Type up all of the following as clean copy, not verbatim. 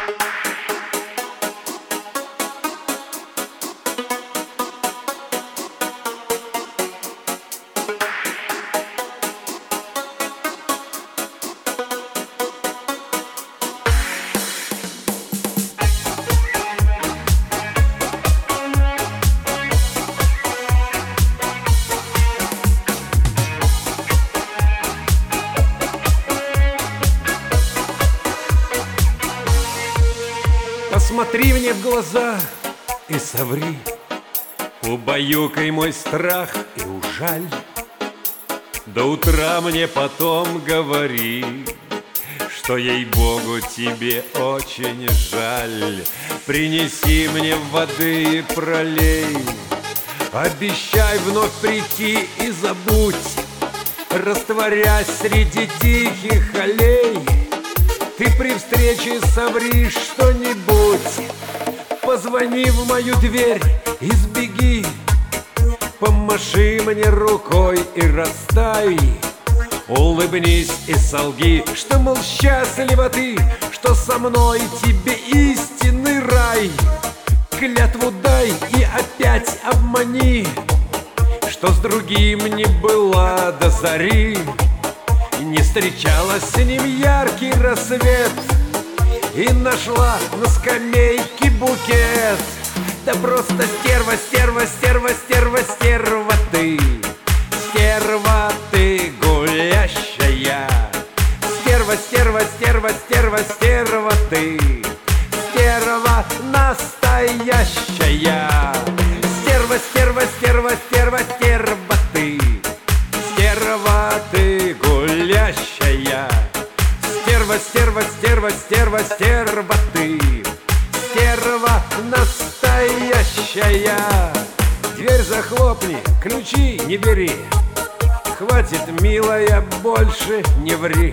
Посмотри мне в глаза и соври, убаюкай мой страх и ужаль. До утра мне потом говори, что, ей-богу, тебе очень жаль. Принеси мне воды и пролей, обещай вновь прийти и забудь, растворясь среди тихих аллей. Ты при встрече соври что-нибудь, позвони в мою дверь и сбеги, помаши мне рукой и растай. Улыбнись и солги, что, мол, счастлива ты, что со мной тебе истинный рай. Клятву дай и опять обмани, что с другим не была до зари. Не встречалась с ним яркий рассвет и нашла на скамейке букет. Да просто стерва, стерва, стерва, стерва, стерва ты. Стерва ты гулящая. Стерва, стерва, стерва, стерва, стерва ты. Стерва настоящая. Стерва, стерва, стерва, стерва, стерва ты. Стерва ты гулящая. Стерва, стерва, стерва, стерва, стерва ты. Стерва настоящая. Дверь захлопни, ключи не бери. Хватит, милая, больше не ври.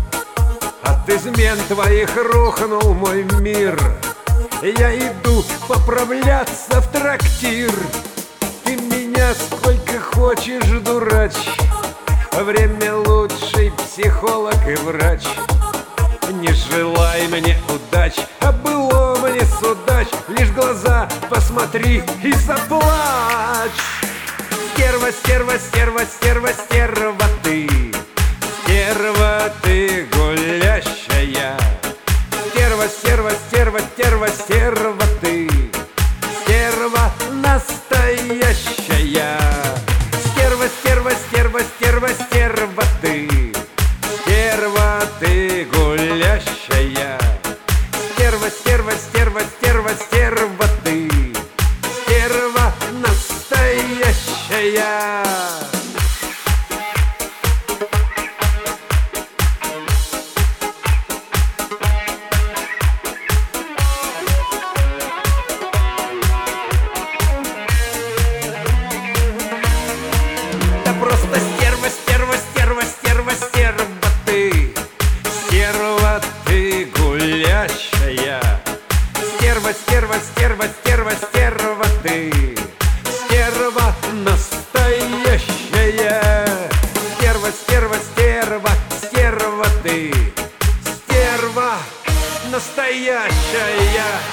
От измен твоих рухнул мой мир. Я иду поправляться в трактир. Ты меня сколько хочешь дурачь, время лучший психолог и врач. Не желай мне удач, а было мне судач. Лишь глаза посмотри и заплачь. Стерва, стерва, стерва, стерва, стерва ты. Стерва ты гулящая. Стерва, стерва, стерва, стерва, стерва ты. Стерва настоящая. Стерва, стерва, стерва, стерва, стерва ты. Стерва ты гулящая. Стерва, стерва, стерва, стерва, стерва ты. Стерва настоящая. Просто стерва, стерва, стерва, стерва, стерва ты. Стерва ты гулящая. Стерва, стерва, стерва, стерва, стерва ты. Стерва настоящая. Стерва, стерва, стерва, стерва ты. Стерва настоящая.